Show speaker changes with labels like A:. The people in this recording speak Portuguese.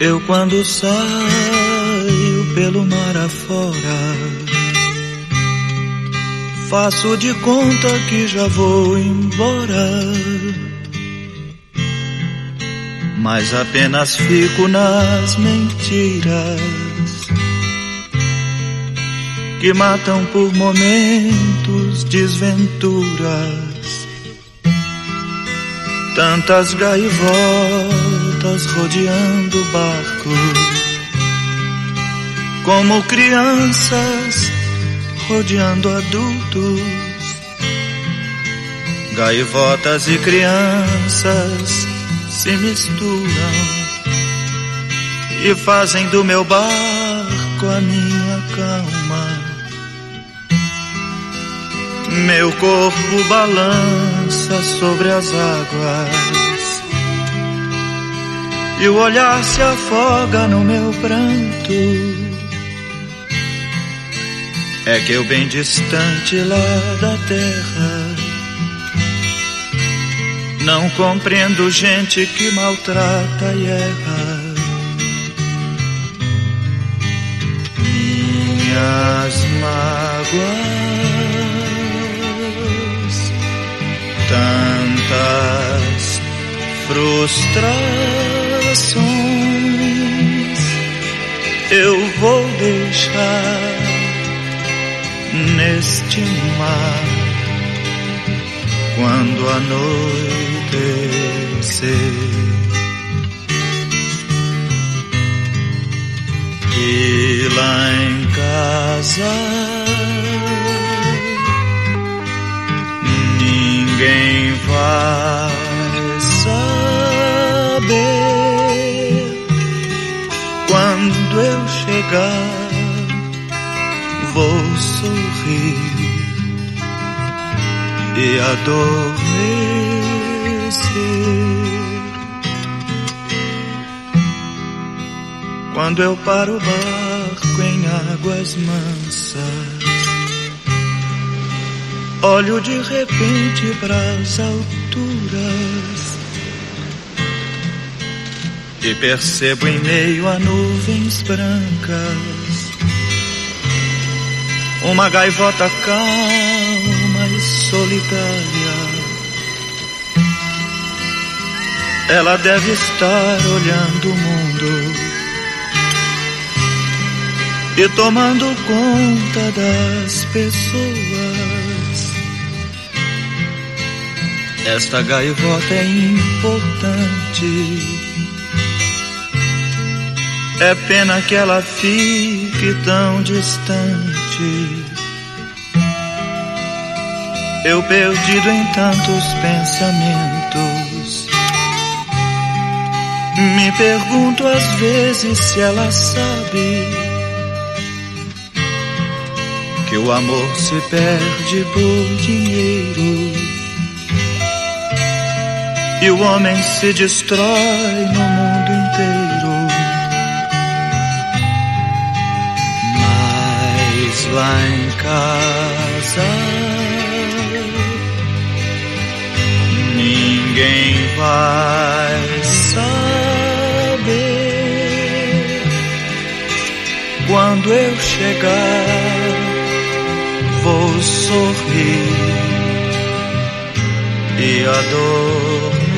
A: Eu quando saio pelo mar afora, faço de conta que já vou embora, mas apenas fico nas mentiras que matam por momentos desventuras. Tantas gaivotas rodeando o barco, como crianças rodeando adultos. Gaivotas e crianças se misturam e fazem do meu barco a minha calma. Meu corpo balança sobre as águas e o olhar se afoga no meu pranto. É que eu bem distante lá da terra não compreendo gente que maltrata e erra. Minhas mágoas, tantas frustrações, eu vou deixar neste mar quando anoitecer. E lá em casa ninguém vai saber. Quando eu chegar, vou sorrir e adormecer. Quando eu paro o barco em águas mansas, olho de repente pras alturas e percebo em meio a nuvens brancas uma gaivota calma e solitária. Ela deve estar olhando o mundo e tomando conta das pessoas. Esta gaivota é importante, é pena que ela fique tão distante. Eu perdido em tantos pensamentos, me pergunto às vezes se ela sabe que o amor se perde por dinheiro e o homem se destrói no mundo inteiro. Mas lá em casa ninguém vai saber. Quando eu chegar, vou sorrir e adormecer.